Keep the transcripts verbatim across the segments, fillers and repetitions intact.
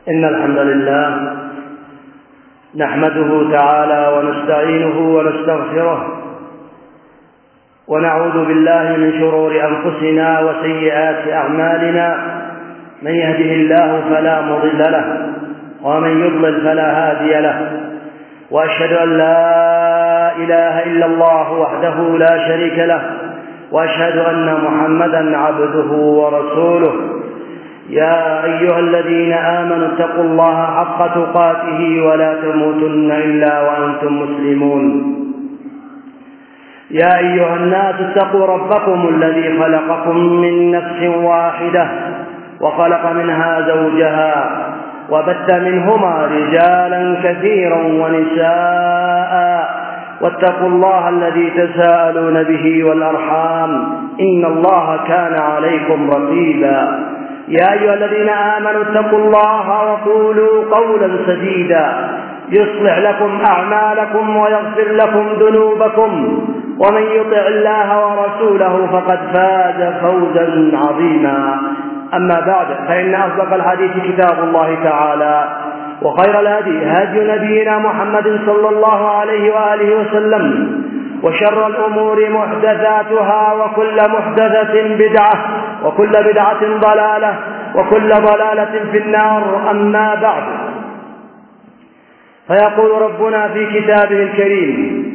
إن الحمد لله نحمده تعالى ونستعينه ونستغفره ونعوذ بالله من شرور أنفسنا وسيئات أعمالنا. من يهده الله فلا مضل له ومن يضلل فلا هادي له، وأشهد أن لا إله إلا الله وحده لا شريك له، وأشهد أن محمدا عبده ورسوله. يا أيها الذين آمنوا اتقوا الله حق تقاته ولا تموتن إلا وأنتم مسلمون. يا أيها الناس اتقوا ربكم الذي خلقكم من نفس واحدة وخلق منها زوجها وبث منهما رجالا كثيرا ونساء، واتقوا الله الذي تساءلون به والأرحام إن الله كان عليكم رقيبا. يا أيها الذين آمنوا اتقوا الله وقولوا قولا سديدا يصلح لكم أعمالكم ويغفر لكم ذنوبكم، ومن يطع الله ورسوله فقد فاز فوزا عظيما. أما بعد، فإن أصدق الحديث كتاب الله تعالى، وخير الهدي هدي نبينا محمد صلى الله عليه وآله وسلم، وشر الأمور محدثاتها، وكل محدثة بدعة، وكل بدعة ضلالة، وكل ضلالة في النار. أما بعد، فيقول ربنا في كتابه الكريم: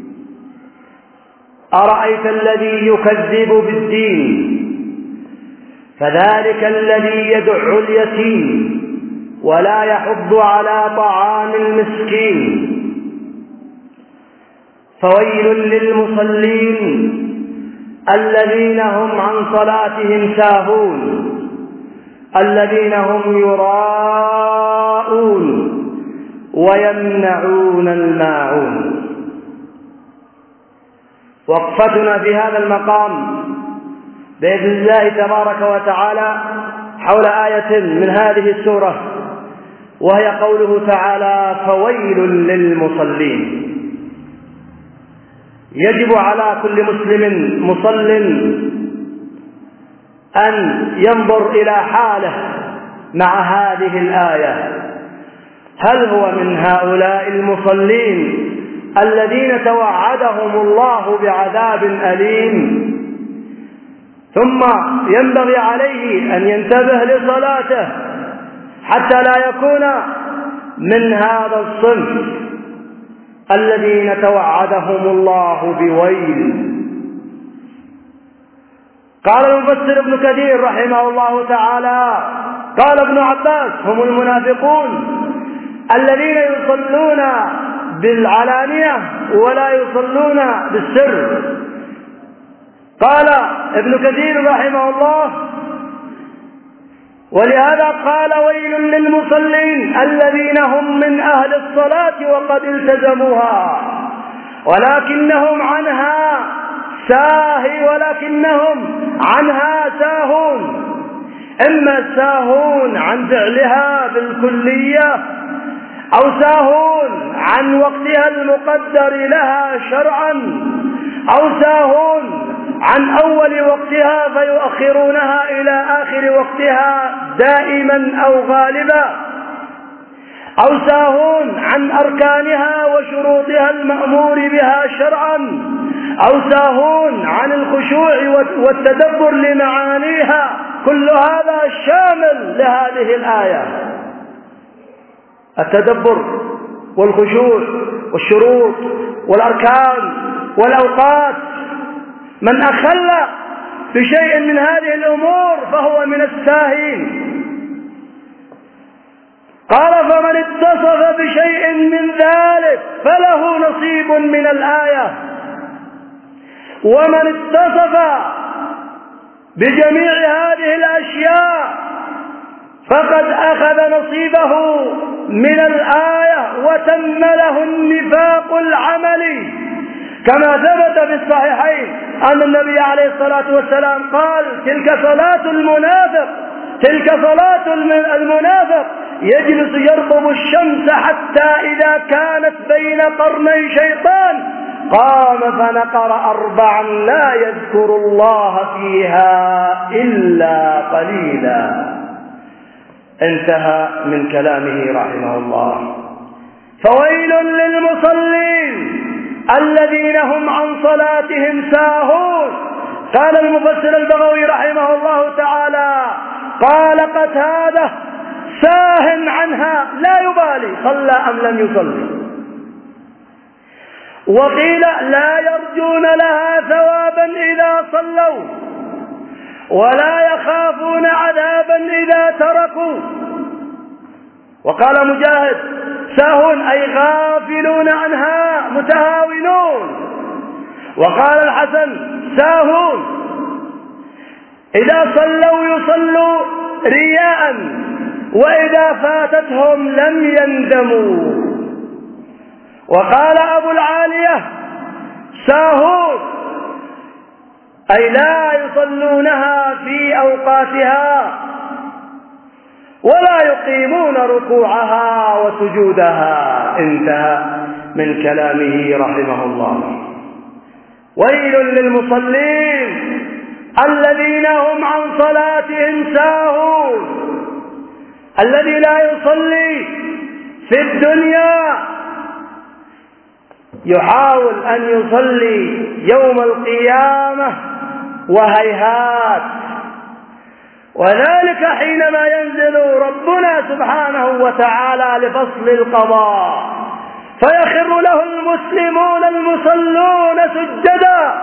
أرأيت الذي يكذب بالدين فذلك الذي يدع اليتيم ولا يحض على طعام المسكين. فويل للمصلين الذين هم عن صلاتهم ساهون الذين هم يراءون ويمنعون الماعون. وقفتنا في هذا المقام بإذن الله تبارك وتعالى حول آية من هذه السورة، وهي قوله تعالى: فويل للمصلين. يجب على كل مسلم مصل أن ينظر إلى حاله مع هذه الآية. هل هو من هؤلاء المصلين الذين توعدهم الله بعذاب أليم؟ ثم ينبغي عليه أن ينتبه لصلاته حتى لا يكون من هذا الصنف الذين توعدهم الله بويل. قال المفسر ابن كثير رحمه الله تعالى: قال ابن عباس: هم المنافقون الذين يصلون بالعلانية ولا يصلون بالسر. قال ابن كثير رحمه الله: ولهذا قال: ويل للمصلين الذين هم من أهل الصلاة وقد التزموها ولكنهم عنها ساهي ولكنهم عنها ساهون، إما ساهون عن فعلها بالكلية، أو ساهون عن وقتها المقدر لها شرعا، أو ساهون عن أول وقتها فيؤخرونها إلى آخر وقتها دائما أو غالبا، أو ساهون عن أركانها وشروطها المأمور بها شرعا، أو ساهون عن الخشوع والتدبر لمعانيها. كل هذا شامل لهذه الآية: التدبر والخشوع والشروط والأركان والأوقات. من أخل بشيء من هذه الأمور فهو من الساهين. قال: فمن اتصف بشيء من ذلك فله نصيب من الآية، ومن اتصف بجميع هذه الأشياء فقد أخذ نصيبه من الآية وتم له النفاق العملي، كما ثبت في الصحيحين أن النبي عليه الصلاة والسلام قال: تلك صلاة المنافق تلك صلاة المنافق يجلس يرقب الشمس حتى إذا كانت بين قرني شيطان قام فنقر أربعا لا يذكر الله فيها إلا قليلا. انتهى من كلامه رحمه الله. فويل للمصلين الذين هم عن صلاتهم ساهون. قال المفسر البغوي رحمه الله تعالى: قال قتادة: ساه عنها لا يبالي صلى أم لم يصلي. وقيل: لا يرجون لها ثوابا إذا صلوا ولا يخافون عذابا إذا تركوا. وقال مجاهد: ساهون أي غافلون عنها متهاونون. وقال الحسن: ساهون إذا صلوا يصلوا رياء وإذا فاتتهم لم يندموا. وقال أبو العالية: ساهون أي لا يصلونها في أوقاتها ولا يقيمون ركوعها وسجودها. انتهى من كلامه رحمه الله. ويل للمصلين الذين هم عن صلاتهم ساهون. الذي لا يصلي في الدنيا يحاول أن يصلي يوم القيامة وهيهات، وذلك حينما ينزل ربنا سبحانه وتعالى لفصل القضاء فيخر له المسلمون المصلون سجدا،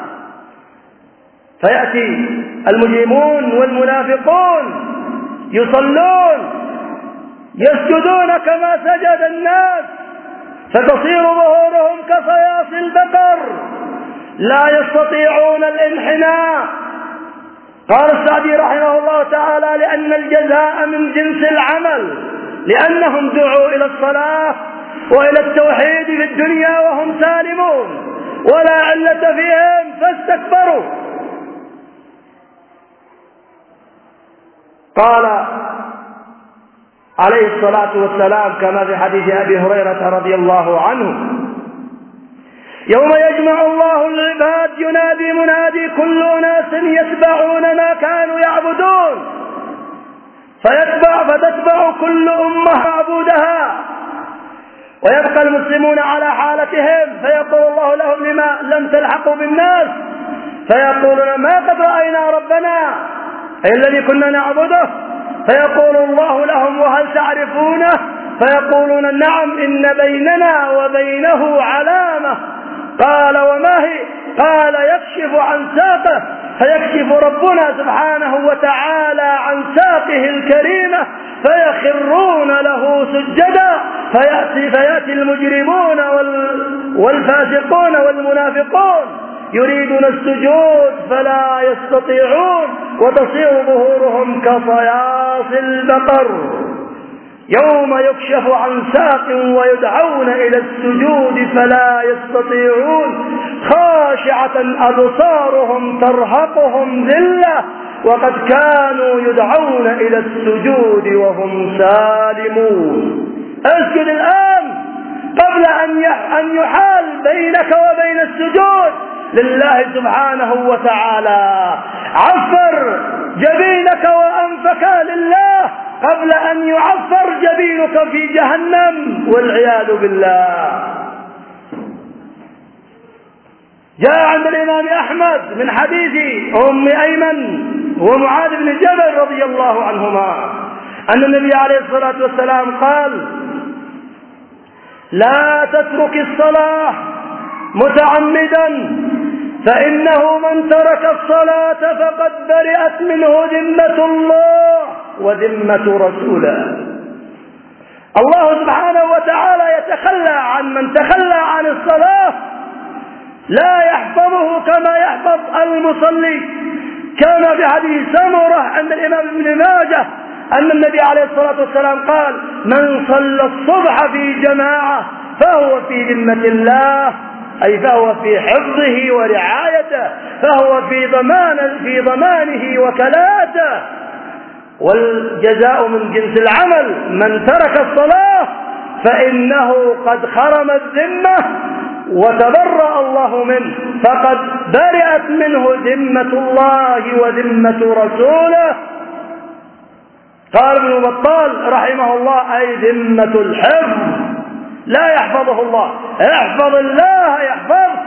فيأتي المجرمون والمنافقون يصلون يسجدون كما سجد الناس، فتصير ظهورهم كصياص البقر لا يستطيعون الانحناء. قال السعدي رحمه الله تعالى: لأن الجزاء من جنس العمل، لأنهم دعوا إلى الصلاة وإلى التوحيد في الدنيا وهم سالمون ولا علة فيهم فاستكبروا. قال عليه الصلاة والسلام كما في حديث أبي هريرة رضي الله عنه: يوم يجمع الله العباد ينادي منادي كل أناس يتبعون ما كانوا يعبدون، فيتبع فتتبع كل أمة معبودها، ويبقى المسلمون على حالتهم، فيقول الله لهم: لما لم تلحقوا بالناس؟ فيقولون: ما قد رأينا ربنا أي الذي كنا نعبده. فيقول الله لهم: وهل تعرفونه؟ فيقولون: نعم، إن بيننا وبينه علامة. قال: وما هي؟ قال: يكشف عن ساقه، فيكشف ربنا سبحانه وتعالى عن ساقه الكريمة فيخرون له سجدا، فيأتي, فيأتي المجرمون والفاسقون والمنافقون يريدون السجود فلا يستطيعون، وتصير ظهورهم كصياص البقر. يوم يكشف عن ساق ويدعون إلى السجود فلا يستطيعون، خاشعة أبصارهم ترهقهم ذلة وقد كانوا يدعون إلى السجود وهم سالمون. اسجد الآن قبل أن يحال بينك وبين السجود لله سبحانه وتعالى. عفر جبينك وأنفك لله قبل أن يعفر جبينك في جهنم والعياذ بالله. جاء عند الإمام أحمد من حديث أم أيمن ومعاذ بن جبل رضي الله عنهما أن النبي عليه الصلاة والسلام قال: لا تترك الصلاة متعمدا، فإنه من ترك الصلاة فقد برئت منه ذمة الله وذمة رسوله. الله سبحانه وتعالى يتخلى عن من تخلى عن الصلاة، لا يحفظه كما يحفظ المصلي. كان في حديث سمرة عند الإمام ابن ماجه أن النبي عليه الصلاة والسلام قال: من صلى الصبح في جماعة فهو في ذمة الله، أي فهو في حفظه ورعايته، فهو في ضمان في ضمانه وكلاته. والجزاء من جنس العمل، من ترك الصلاة فإنه قد خرم الذمة وتبرأ الله منه، فقد برئت منه ذمة الله وذمة رسوله. قال ابن بطال رحمه الله: أي ذمة الحفظ، لا يحفظه الله، احفظ الله يحفظ.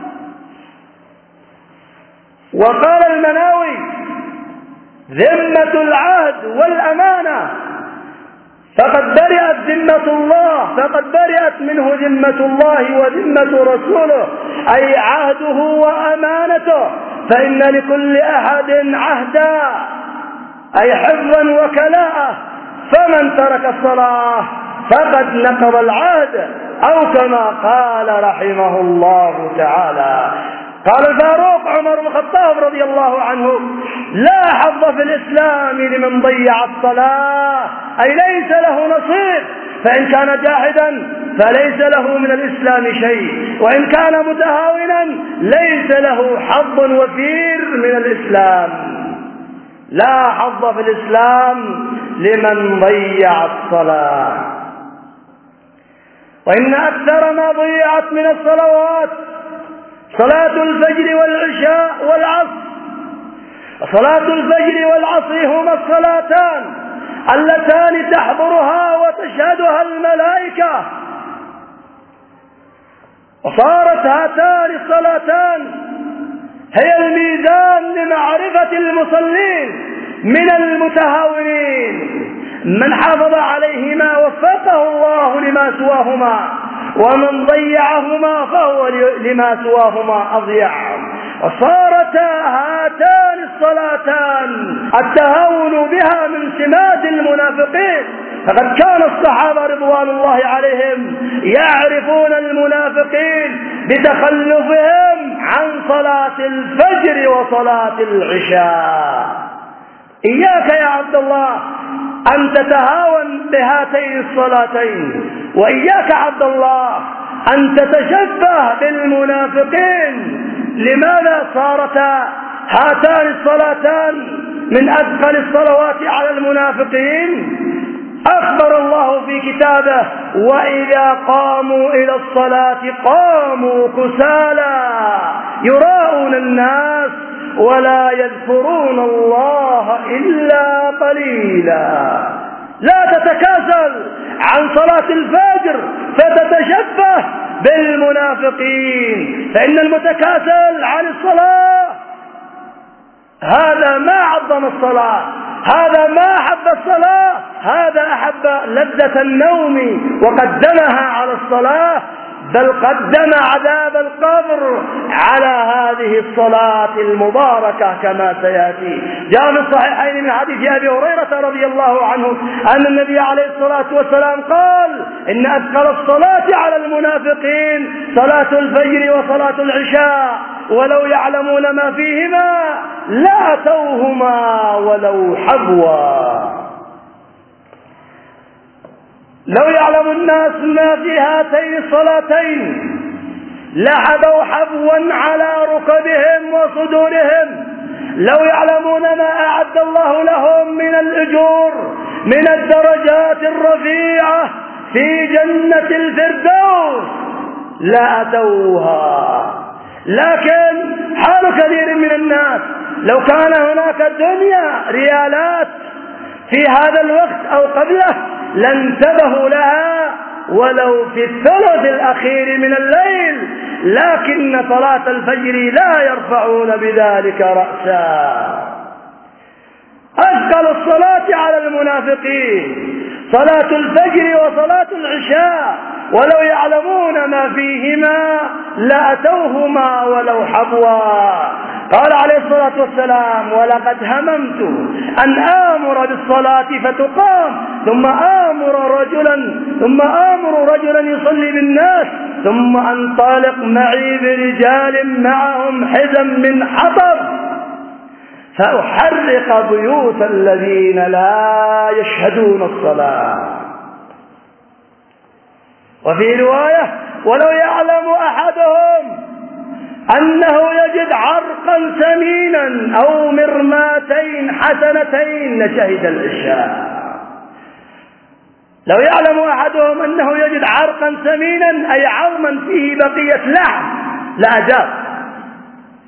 وقال المناوي: ذمة العهد والأمانة، فقد برئت ذمة الله، فقد برئت منه ذمة الله وذمة رسوله، أي عهده وأمانته، فإن لكل أحد عهدا، أي حفظا وكلاءه، فمن ترك الصلاة فقد نقض العهد، أو كما قال رحمه الله تعالى. قال الفاروق عمر بن الخطاب رضي الله عنه: لا حظ في الإسلام لمن ضيع الصلاة، أي ليس له نصيب، فإن كان جاحدا فليس له من الإسلام شيء، وإن كان متهاونا ليس له حظ وفير من الإسلام. لا حظ في الإسلام لمن ضيع الصلاة. وإن أكثر ما ضيعت من الصلوات صلاة الفجر والعشاء والعصر. صلاة الفجر والعصر هما الصلاتان اللتان تحضرها وتشهدها الملائكة، وصارت هاتان الصلاتان هي الميزان لمعرفة المصلين من المتهاونين. من حافظ عليهما وفقه الله لما سواهما، ومن ضيعهما فهو لما سواهما أضيع. وصارتا هاتان الصلاتان التهاون بها من سمات المنافقين، فقد كان الصحابة رضوان الله عليهم يعرفون المنافقين بتخلفهم عن صلاة الفجر وصلاة العشاء. إياك يا عبد الله أن تتهاون بهاتين الصلاتين، وإياك عبد الله أن تتشبه بالمنافقين. لماذا صارتا هاتان الصلاتان من أثقل الصلوات على المنافقين؟ أخبر الله في كتابه: وإذا قاموا إلى الصلاة قاموا كسالى يراءون الناس ولا يذكرون الله إلا قليلا. لا تتكاسل عن صلاة الفجر فتتشبه بالمنافقين، فإن المتكاسل عن الصلاة هذا ما عظم الصلاة، هذا ما أحب الصلاة، هذا أحب لذة النوم وقدمها على الصلاة، بل قدم عذاب القبر على هذه الصلاة المباركة كما سيأتي. جاء في الصحيحين من حديث أبي هريرة رضي الله عنه أن النبي عليه الصلاة والسلام قال: إن أثقل الصلاة على المنافقين صلاة الفجر وصلاة العشاء، ولو يعلمون ما فيهما لأتوهما ولو حبوا. لو يعلم الناس ما في هاتين الصلاتين لحبوا حبوا على ركبهم وصدورهم. لو يعلمون ما أعد الله لهم من الأجور من الدرجات الرفيعة في جنة الفردوس لأتوها. لكن حال كثير من الناس لو كان هناك دنيا ريالات في هذا الوقت أو قبله لانتبهوا لها ولو في الثلث الأخير من الليل، لكن صلاة الفجر لا يرفعون بذلك رأسا. أثقل الصلاة على المنافقين صلاة الفجر وصلاة العشاء، ولو يعلمون ما فيهما لأتوهما ولو حبوا. قال عليه الصلاة والسلام: ولقد هممت أن آمر بالصلاة فتقام ثم آمر رجلا ثم آمر رجلا يصلي بالناس ثم أنطلق معي برجال معهم حزم من حطب فأحرق بيوت الذين لا يشهدون الصلاة. وفي رواية: ولو يعلم أحدهم أنه يجد عرقا ثمينا أو مرماتين حسنتين لشهد العشاء. لو يعلم أحدهم أنه يجد عرقا ثمينا أي عظما فيه بقية لحم لأجاب.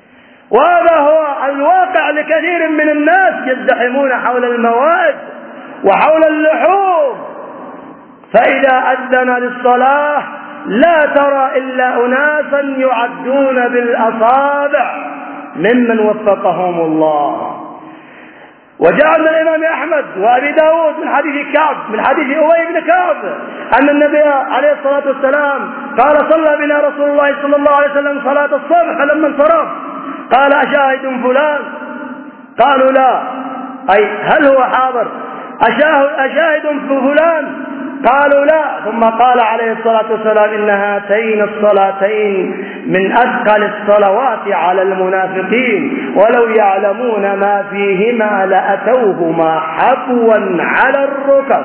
وهذا هو الواقع لكثير من الناس، يزدحمون حول الموائد وحول اللحوم، فإذا أذن للصلاة لا ترى إلا أناسا يعدون بالأصابع ممن وفقهم الله. وجاء من الإمام أحمد وأبي داود من حديث كعب من حديث أبي بن كعب أن النبي عليه الصلاة والسلام قال: صلى بنا رسول الله صلى الله عليه وسلم صلاة الصبح، فلما انصرف قال: أشاهد فلان؟ قالوا: لا، أي هل هو حاضر؟ أشاهد فلان؟ قالوا: لا. ثم قال عليه الصلاة والسلام: إن هاتين الصلاتين من أثقل الصلوات على المنافقين، ولو يعلمون ما فيهما لأتوهما حبوا على الركب.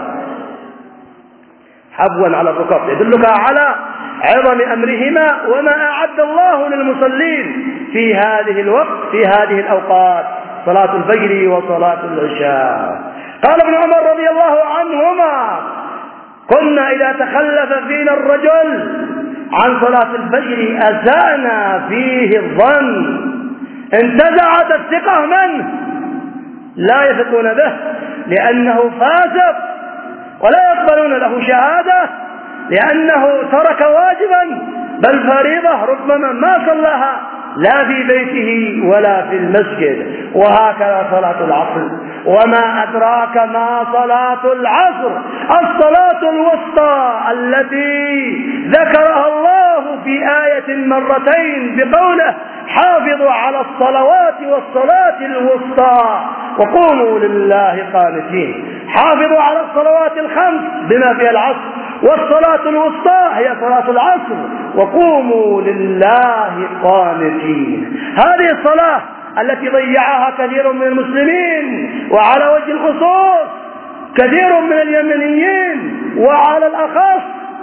حبوا على الركب يدلك على عظم أمرهما وما أعد الله للمصلين في هذه الوقت في هذه الأوقات، صلاة الفجر وصلاة العشاء. قال ابن عمر رضي الله عنهما: كنا إذا تخلف فينا الرجل عن صلاة الفجر أساءنا فيه الظن، انتزعت الثقة منه، لا يثقون به لأنه فاسق، ولا يقبلون له شهادة لأنه ترك واجبا بل فريضة ربما ما صلاها لا في بيته ولا في المسجد. وهكذا صلاة العصر. وما أدراك ما صلاة العصر؟ الصلاة الوسطى التي ذكرها الله في آية مرتين بقوله: حافظوا على الصلوات والصلاة الوسطى وقوموا لله قانتين. حافظوا على الصلوات الخمس بما فيها العصر، والصلاة الوسطى هي صلاة العصر، وقوموا لله قانتين. هذه الصلاة التي ضيعها كثير من المسلمين، وعلى وجه الخصوص كثير من اليمنيين، وعلى الأخص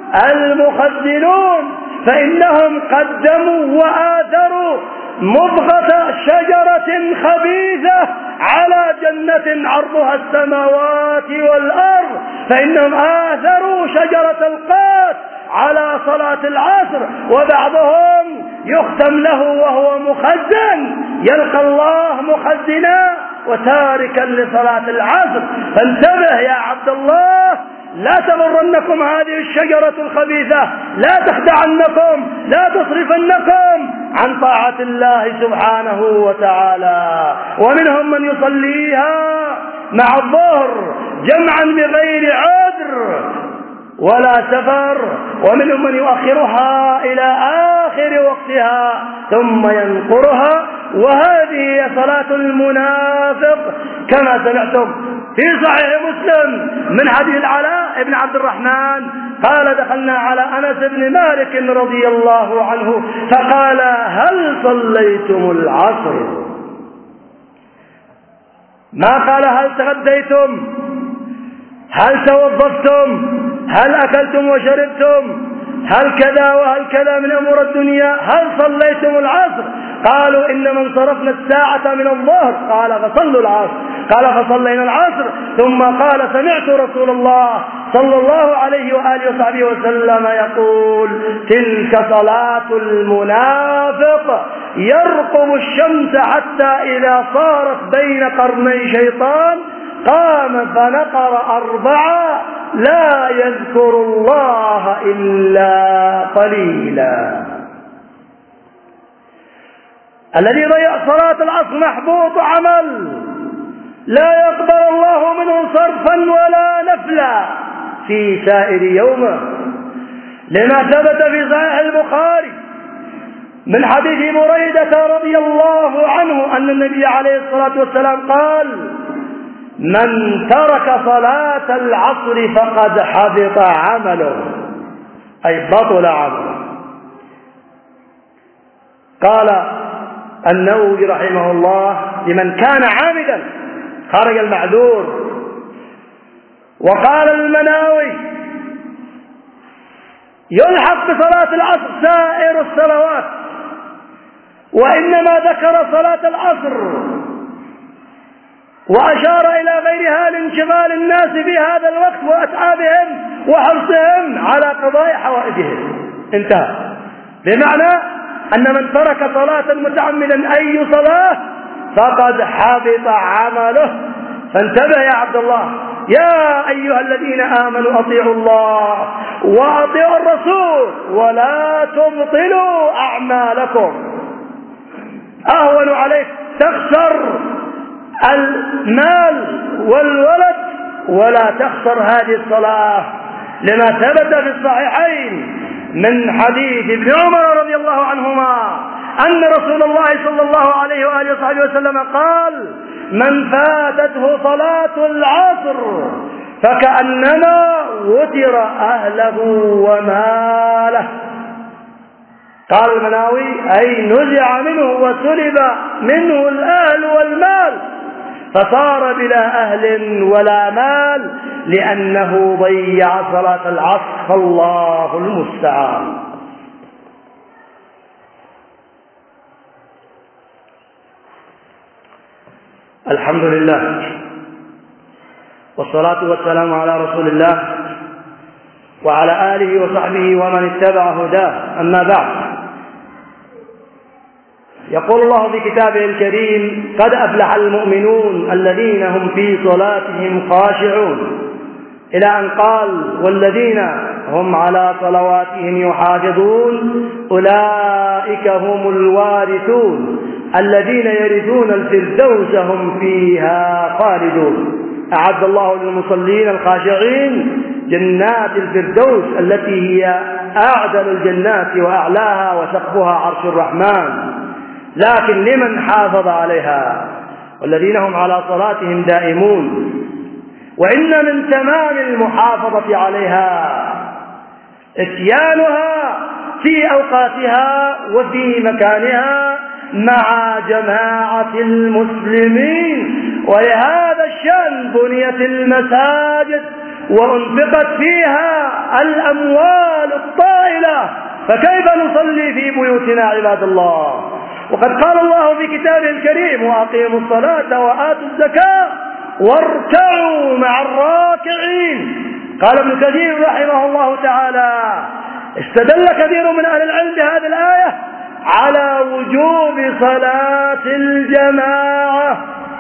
المخزنون، فإنهم قدموا وآثروا مضغة شجرة خبيثة على جنة عرضها السماوات والأرض، فإنهم آثروا شجرة القات على صلاة العصر. وبعضهم يختم له وهو مخزن، يلقى الله مخزنا وتاركا لصلاة العصر. فانتبه يا عبد الله، لا تغرنكم هذه الشجرة الخبيثة، لا تخدعنكم، لا تصرفنكم عن طاعة الله سبحانه وتعالى. ومنهم من يصليها مع الظهر جمعا بغير عذر ولا سفر، ومنهم من يؤخرها إلى آخر وقتها ثم ينقرها، وهذه هي صلاة المنافق كما سمعتم في صحيح مسلم من حديث العلاء بن عبد الرحمن قال: دخلنا على أنس بن مالك رضي الله عنه فقال: هل صليتم العصر؟ ما قال هل تغديتم، هل توظفتم، هل أكلتم وشربتم، هل كذا وهل كذا من أمور الدنيا، هل صليتم العصر؟ قالوا: إنما انصرفنا الساعة من الظهر. قال: فصلوا العصر. قال: فصلينا العصر. ثم قال: سمعت رسول الله صلى الله عليه وآله وصحبه وسلم يقول: تلك صلاة المنافق، يرقب الشمس حتى إذا صارت بين قرني شيطان قام فنقر أربعة لا يذكر الله إلا قليلا. الذي ضيع صلاة العصر محبوط عمل، لا يقبل الله منه صرفا ولا نفلا في سائر يومه، لما ثبت في صحيح البخاري من حديث بريدة رضي الله عنه أن النبي عليه الصلاة والسلام قال: من ترك صلاة العصر فقد حبط عمله، أي بطل عمله. قال النووي رحمه الله: لمن كان عامدا خرج المعذور. وقال المناوي: يلحق بصلاة العصر سائر الصلوات، وإنما ذكر صلاة العصر وأشار إلى غيرها لانشغال الناس في هذا الوقت وأتعابهم وحرصهم على قضاء حوائجهم. انتهى. بمعنى أن من ترك صلاة متعمدا أي صلاة فقد حبط عمله. فانتبه يا عبد الله، يا أيها الذين آمنوا أطيعوا الله وأطيعوا الرسول ولا تبطلوا أعمالكم. أهون عليك تخسر المال والولد ولا تخسر هذه الصلاة، لما ثبت في الصحيحين من حديث ابن عمر رضي الله عنهما أن رسول الله صلى الله عليه وآله وصحبه وسلم قال: من فاتته صلاة العصر فكأنما وتر أهله وماله. قال المناوي: أي نزع منه وسلب منه الأهل والمال، فصار بلا أهل ولا مال لأنه ضيع صلاة العصر، فالله المستعان. الحمد لله والصلاة والسلام على رسول الله وعلى آله وصحبه ومن اتبع هداه، أما بعد. يقول الله في كتابه الكريم: قد أفلح المؤمنون الذين هم في صلاتهم خاشعون، إلى أن قال: والذين هم على صلواتهم يحافظون أولئك هم الوارثون الذين يرثون الفردوس هم فيها خالدون. أعد الله للمصلين الخاشعين جنات الفردوس التي هي أعدل الجنات وأعلاها وسقفها عرش الرحمن، لكن لمن حافظ عليها. والذين هم على صلاتهم دائمون. وإن من تمام المحافظة عليها اتيانها في أوقاتها وفي مكانها مع جماعة المسلمين، ولهذا الشأن بنيت المساجد وأنفقت فيها الأموال الطائلة، فكيف نصلي في بيوتنا عباد الله؟ وقد قال الله في كتابه الكريم: وأقيموا الصلاة وآتوا الزكاة واركعوا مع الراكعين. قال ابن كثير رحمه الله تعالى: استدل كثير من أهل العلم بهذه الآية على وجوب صلاة الجماعة.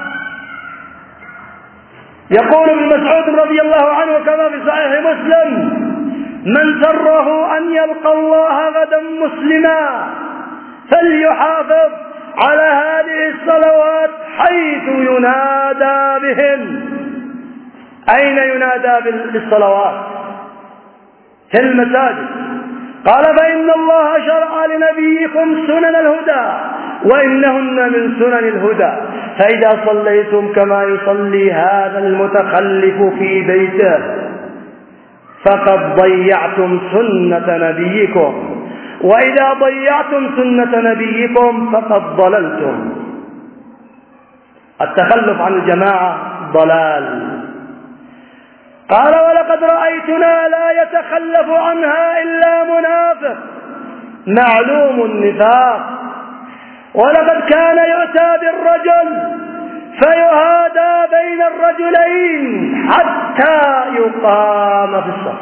يقول ابن مسعود رضي الله عنه كما في صحيح مسلم: من سره أن يلقى الله غدا مسلما فليحافظ على هذه الصلوات حيث ينادى بهن. أين ينادى بالصلوات؟ في المساجد. قال: فإن الله شرع لنبيكم سنن الهدى وإنهن من سنن الهدى، فإذا صليتم كما يصلي هذا المتخلف في بيته فقد ضيعتم سنة نبيكم، وإذا ضيعتم سنة نبيكم فقد ضللتم. التخلف عن الجماعة ضلال. قال: ولقد رأيتنا لا يتخلف عنها إلا منافق معلوم النفاق، ولقد كان يؤتى بالرجل فيهادى بين الرجلين حتى يقام في الصف.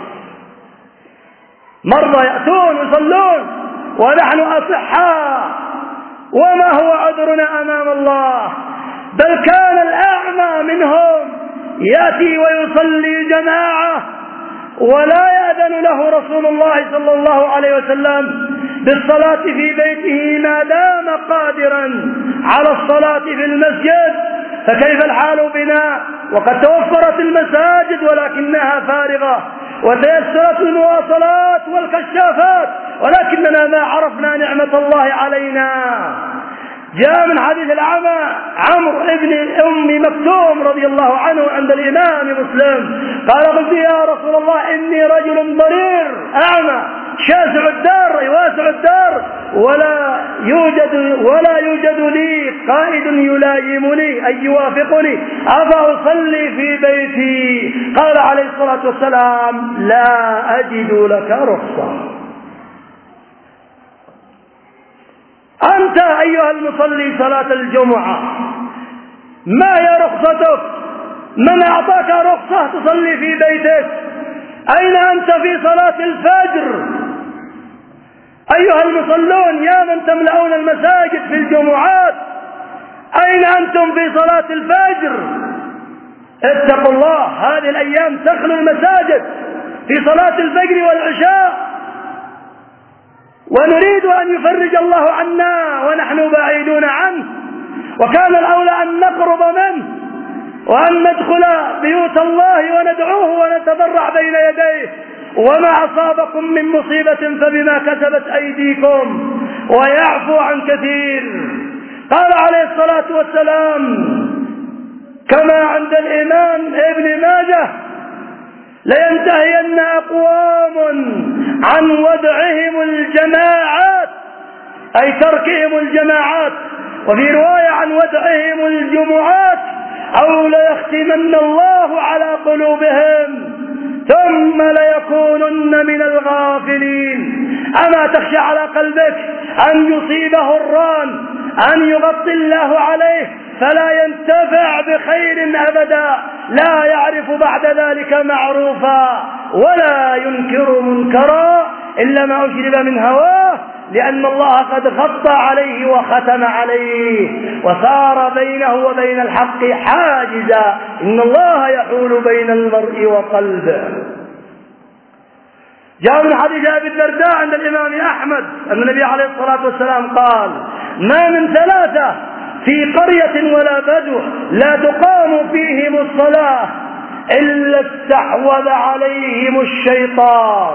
مرضى يأتون يصلون ونحن أصحاء، وما هو عذرنا أمام الله؟ بل كان الأعمى منهم يأتي ويصلي جماعة ولا يأذن له رسول الله صلى الله عليه وسلم بالصلاة في بيته ما دام قادرا على الصلاة في المسجد، فكيف الحال بنا وقد توفرت المساجد ولكنها فارغة، وتيسرت المواصلات والكشافات، ولكننا ما عرفنا نعمة الله علينا. جاء من حديث الأعمى عمرو ابن أم مكتوم رضي الله عنه عند الإمام مسلم قال: قلت يا رسول الله إني رجل ضرير أعمى شاسع الدار واسع الدار ولا يوجد ولا يوجد لي قائد يلايمني أي يوافقني، أفأصلي في بيتي؟ قال عليه الصلاة والسلام: لا أجد لك رخصة. أنت أيها المصلي صلاة الجمعة ما هي رخصتك؟ من أعطاك رخصة تصلي في بيتك؟ أين أنت في صلاة الفجر؟ أيها المصلون يا من تملؤون المساجد في الجمعات، أين أنتم في صلاة الفجر؟ اتقوا الله، هذه الأيام تخلو المساجد في صلاة الفجر والعشاء، ونريد أن يفرج الله عنا ونحن بعيدون عنه، وكان الأولى أن نقرب منه وأن ندخل بيوت الله وندعوه ونتضرع بين يديه. وما أصابكم من مصيبة فبما كسبت أيديكم ويعفو عن كثير. قال عليه الصلاة والسلام كما عند الإمام ابن ماجه: لينتهين أقوام عن ودعهم الجماعات، أي تركهم الجماعات، وفي رواية عن ودعهم الجمعات، أو ليختمن الله على قلوبهم ثم ليكونن من الغافلين. أما تخشى على قلبك أن يصيبه الران، أن يغطي الله عليه فلا ينتفع بخير أبدا، لا يعرف بعد ذلك معروفا ولا ينكر منكرا إلا ما أشرب من هواه، لأن الله قد غطى عليه وختم عليه وصار بينه وبين الحق حاجزا. إن الله يحول بين المرء وقلبه. جاء من حديث أبي الدرداء عند الإمام أحمد أن النبي عليه الصلاة والسلام قال: ما من ثلاثة في قرية ولا بدو لا تقام فيهم الصلاة إلا استحوذ عليهم الشيطان.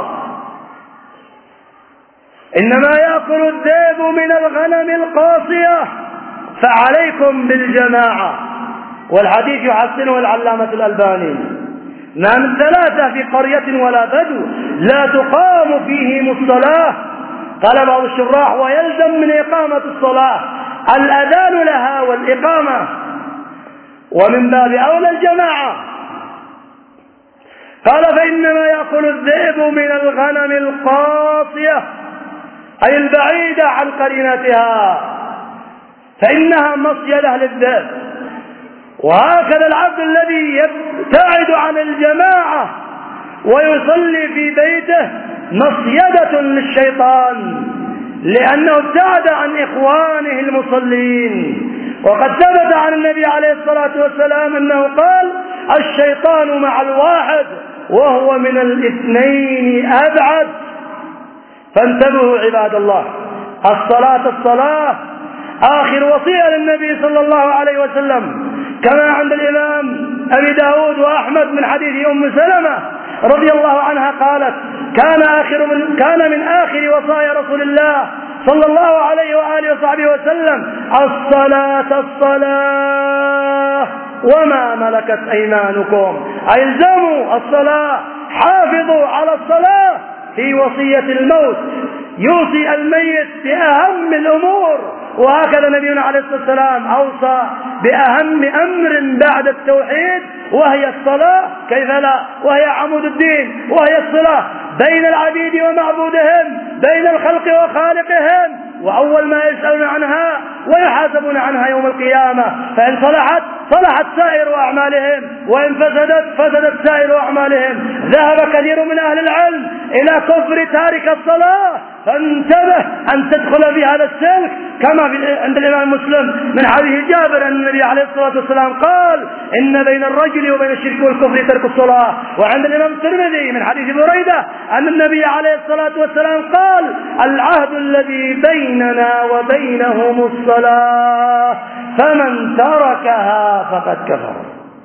إنما يأكل الذئب من الغنم القاصية فعليكم بالجماعة. والحديث يحسنه العلامة الألباني. ما من ثلاثة في قرية ولا بدو لا تقام فيهم الصلاة. قال بعض الشراح: ويلزم من إقامة الصلاة الأذان لها والإقامة، ومن باب أولى الجماعة. قال: فإنما يأكل الذئب من الغنم القاصية، أي البعيدة عن قرينتها، فإنها مصيدة للذئب. وهكذا العبد الذي يبتعد عن الجماعة ويصلي في بيته مصيدة للشيطان، لأنه ابتعد عن إخوانه المصلين. وقد ثبت عن النبي عليه الصلاة والسلام أنه قال: الشيطان مع الواحد وهو من الاثنين أبعد. فانتبهوا عباد الله، الصلاة الصلاة آخر وصية للنبي صلى الله عليه وسلم، كما عند الإمام أبي داود وأحمد من حديث أم سلمة رضي الله عنها قالت: كان آخر من كان من آخر وصايا رسول الله صلى الله عليه وآله وصحبه وسلم الصلاة الصلاة وما ملكت أيمانكم، أي الزموا الصلاة، حافظوا على الصلاة في وصية الموت، يوصي الميت بأهم الأمور. وهكذا نبينا عليه الصلاة والسلام أوصى بأهم أمر بعد التوحيد وهي الصلاة، كيف لا، وهي عمود الدين، وهي الصلاة بين العبيد ومعبودهم، بين الخلق وخالقهم، وأول ما يسألون عنها ويحاسبون عنها يوم القيامة. فإن صلحت صلحت سائر أعمالهم، وإن فسدت فسدت سائر أعمالهم. ذهب كثير من أهل العلم إلى كفر تارك الصلاة، فانتبه أن تدخل في هذا السلك، كما في عند الإمام مسلم من حديث جابر أن النبي عليه الصلاة والسلام قال: إن بين الرجل وبين الشرك والكفر ترك الصلاة. وعند الإمام الترمذي من حديث بريدة أن النبي عليه الصلاة والسلام قال: العهد الذي بيننا وبينهم الصلاة فمن تركها فقد كفر.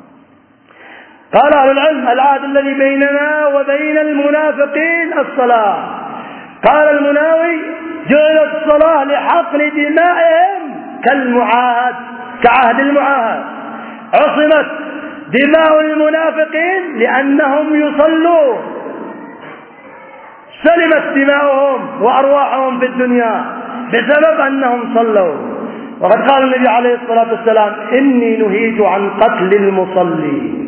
قال أهل العلم: العهد الذي بيننا وبين المنافقين الصلاة. قال المناوي: جعلت الصلاة لحقن دمائهم كالمعاهد، كعهد المعاهد. عصمت دماء المنافقين لأنهم يصلون، سلمت دماؤهم وأرواحهم في الدنيا بسبب أنهم صلوا. وقد قال النبي عليه الصلاة والسلام: إني نهيت عن قتل المصلي.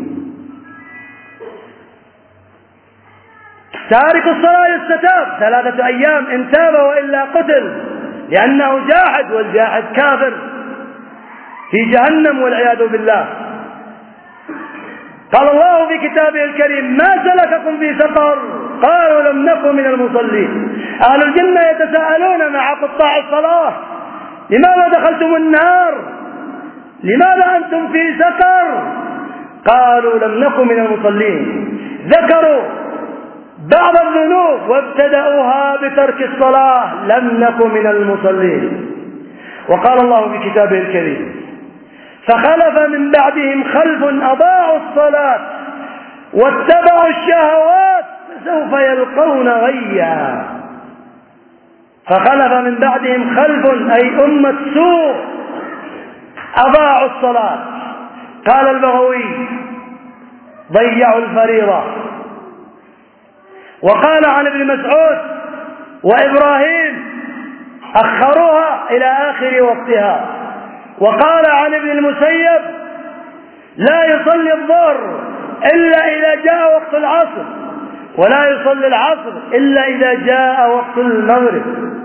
تارك الصلاة يستتاب ثلاثة أيام إن تاب وإلا قتل، لأنه جاحد، والجاحد كافر في جهنم والعياذ بالله. قال الله في كتابه الكريم: ما سلككم في سقر؟ قالوا لم نكن من المصلين. أهل الجنة يتساءلون مع قطاع الصلاة: لماذا دخلتم النار؟ لماذا أنتم في سقر؟ قالوا لم نكن من المصلين. ذكروا بعض الذنوب وابتدأوها بترك الصلاة، لم نكن من المصلين. وقال الله في كتابه الكريم: فخلف من بعدهم خلف أضاعوا الصلاة واتبعوا الشهوات فسوف يلقون غيا. فخلف من بعدهم خلف أي أمة سوء أضاعوا الصلاة. قال البغوي: ضيعوا الفريضة. وقال عن ابن مسعود وإبراهيم: أخروها إلى آخر وقتها. وقال عن ابن المسيب: لا يصلي الظهر إلا إذا جاء وقت العصر، ولا يصلي العصر إلا إذا جاء وقت المغرب.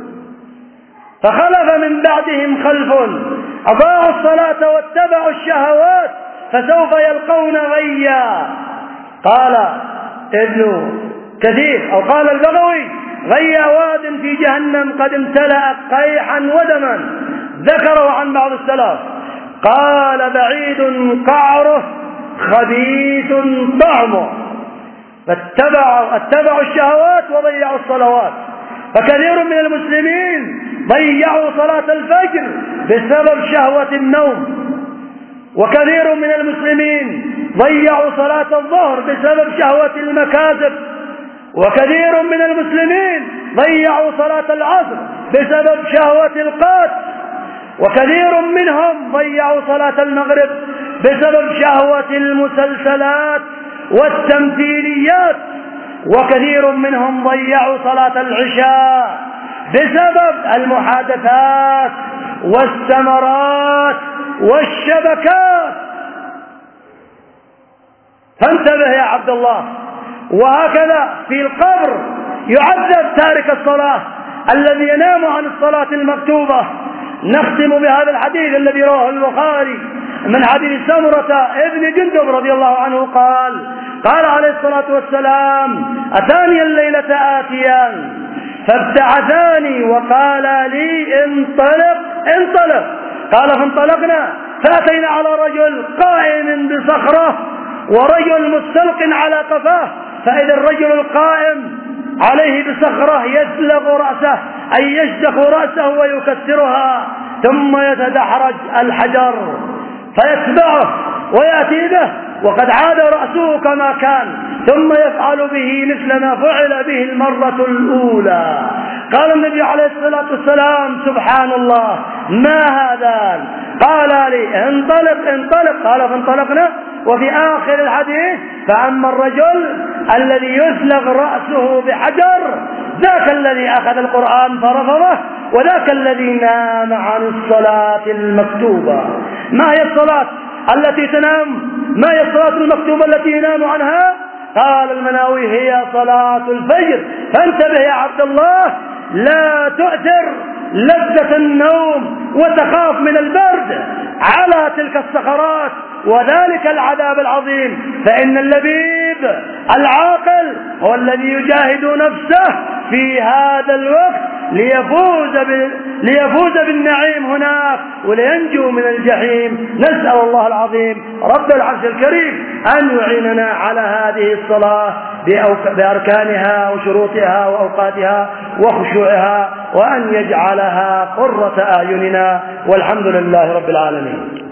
فخلف من بعدهم خلف أضاعوا الصلاة واتبعوا الشهوات فسوف يلقون غيا. قال ابن كثير أو قال البغوي: غيا واد في جهنم قد امتلأ قيحا ودما. ذكروا عن بعض السلف قال: بعيد قعره خبيث طعمه. فاتبعوا اتبعوا الشهوات وضيعوا الصلوات. فكثير من المسلمين ضيعوا صلاة الفجر بسبب شهوة النوم، وكثير من المسلمين ضيعوا صلاة الظهر بسبب شهوة المكاسب، وكثير من المسلمين ضيعوا صلاة العصر بسبب شهوة القات، وكثير منهم ضيعوا صلاة المغرب بسبب شهوة المسلسلات والتمثيليات، وكثير منهم ضيعوا صلاة العشاء بسبب المحادثات والثمرات والشبكات. فانتبه يا عبد الله. وهكذا في القبر يعذب تارك الصلاة الذي ينام عن الصلاة المكتوبة. نختم بهذا الحديث الذي رواه البخاري من حديث سمرة ابن جندب رضي الله عنه قال: قال عليه الصلاة والسلام: أتاني الليلة آتيان فابتعثاني وقال لي: انطلق انطلق. قال: فانطلقنا فأتينا على رجل قائم بصخرة ورجل مستلق على قفاه، فإذا الرجل القائم عليه بصخرة يسلق رأسه أي يشدخ رأسه ويكسرها، ثم يتدحرج الحجر فيتبعه ويأتي به وقد عاد رأسه كما كان، ثم يفعل به مثل ما فعل به المرة الأولى. قال النبي عليه الصلاة والسلام: سبحان الله، ما هذان؟ قال لي: انطلق انطلق. قال: فانطلقنا. وفي آخر الحديث: فأما الرجل الذي يسلغ رأسه بحجر ذاك الذي أخذ القرآن فرفضه، وذاك الذي نام عن الصلاة المكتوبة. ما هي الصلاة التي تنام؟ ما هي الصلاة المكتوبة التي ينام عنها؟ قال المناوي: هي صلاة الفجر. فانتبه يا عبد الله، لا تؤثر لذة النوم وتخاف من البرد على تلك الصخرات وذلك العذاب العظيم، فإن اللبيب العاقل هو الذي يجاهد نفسه في هذا الوقت ليفوز ب... ليفوز بالنعيم هناك ولينجو من الجحيم. نسأل الله العظيم رب العرش الكريم أن يعيننا على هذه الصلاة بأركانها وشروطها وأوقاتها وخشوعها، وأن يجعلها قرة أعيننا، والحمد لله رب العالمين.